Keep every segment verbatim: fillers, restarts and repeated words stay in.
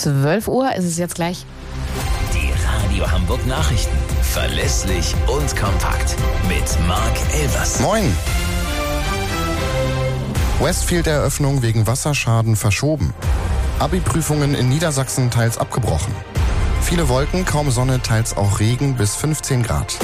zwölf Uhr ist es jetzt gleich. Die Radio Hamburg Nachrichten. Verlässlich und kompakt. Mit Marc Elvers. Moin. Westfield-Eröffnung wegen Wasserschaden verschoben. Abi-Prüfungen in Niedersachsen teils abgebrochen. Viele Wolken, kaum Sonne, teils auch Regen bis fünfzehn Grad.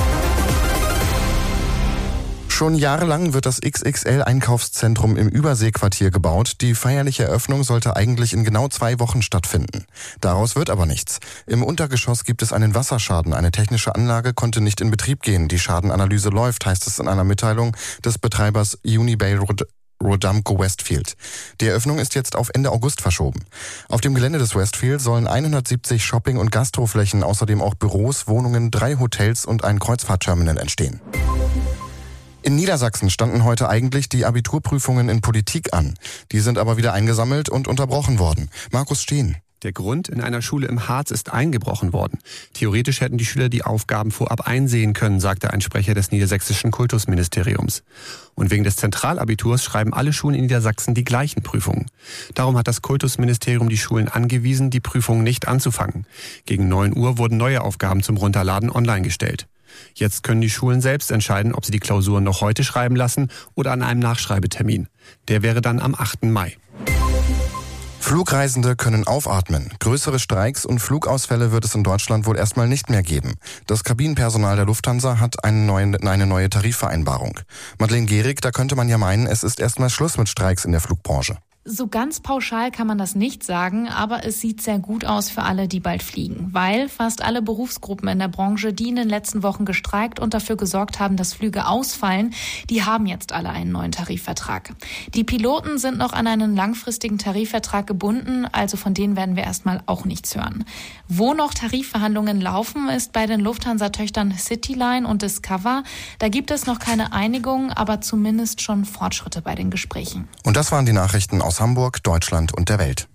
Schon jahrelang wird das X X L-Einkaufszentrum im Überseequartier gebaut. Die feierliche Eröffnung sollte eigentlich in genau zwei Wochen stattfinden. Daraus wird aber nichts. Im Untergeschoss gibt es einen Wasserschaden. Eine technische Anlage konnte nicht in Betrieb gehen. Die Schadenanalyse läuft, heißt es in einer Mitteilung des Betreibers Unibail Rodamco Westfield. Die Eröffnung ist jetzt auf Ende August verschoben. Auf dem Gelände des Westfield sollen hundertsiebzig Shopping- und Gastroflächen, außerdem auch Büros, Wohnungen, drei Hotels und ein Kreuzfahrtterminal entstehen. In Niedersachsen standen heute eigentlich die Abiturprüfungen in Politik an. Die sind aber wieder eingesammelt und unterbrochen worden. Markus Steen. Der Grund: in einer Schule im Harz ist eingebrochen worden. Theoretisch hätten die Schüler die Aufgaben vorab einsehen können, sagte ein Sprecher des niedersächsischen Kultusministeriums. Und wegen des Zentralabiturs schreiben alle Schulen in Niedersachsen die gleichen Prüfungen. Darum hat das Kultusministerium die Schulen angewiesen, die Prüfungen nicht anzufangen. Gegen neun Uhr wurden neue Aufgaben zum Runterladen online gestellt. Jetzt können die Schulen selbst entscheiden, ob sie die Klausuren noch heute schreiben lassen oder an einem Nachschreibetermin. Der wäre dann am achten Mai. Flugreisende können aufatmen. Größere Streiks und Flugausfälle wird es in Deutschland wohl erstmal nicht mehr geben. Das Kabinenpersonal der Lufthansa hat eine neue, eine neue Tarifvereinbarung. Madeleine Gehrig, da könnte man ja meinen, es ist erstmal Schluss mit Streiks in der Flugbranche. So ganz pauschal kann man das nicht sagen, aber es sieht sehr gut aus für alle, die bald fliegen. Weil fast alle Berufsgruppen in der Branche, die in den letzten Wochen gestreikt und dafür gesorgt haben, dass Flüge ausfallen, die haben jetzt alle einen neuen Tarifvertrag. Die Piloten sind noch an einen langfristigen Tarifvertrag gebunden, also von denen werden wir erstmal auch nichts hören. Wo noch Tarifverhandlungen laufen, ist bei den Lufthansa-Töchtern Cityline und Discover. Da gibt es noch keine Einigung, aber zumindest schon Fortschritte bei den Gesprächen. Und das waren die Nachrichten aus Hamburg, Deutschland und der Welt.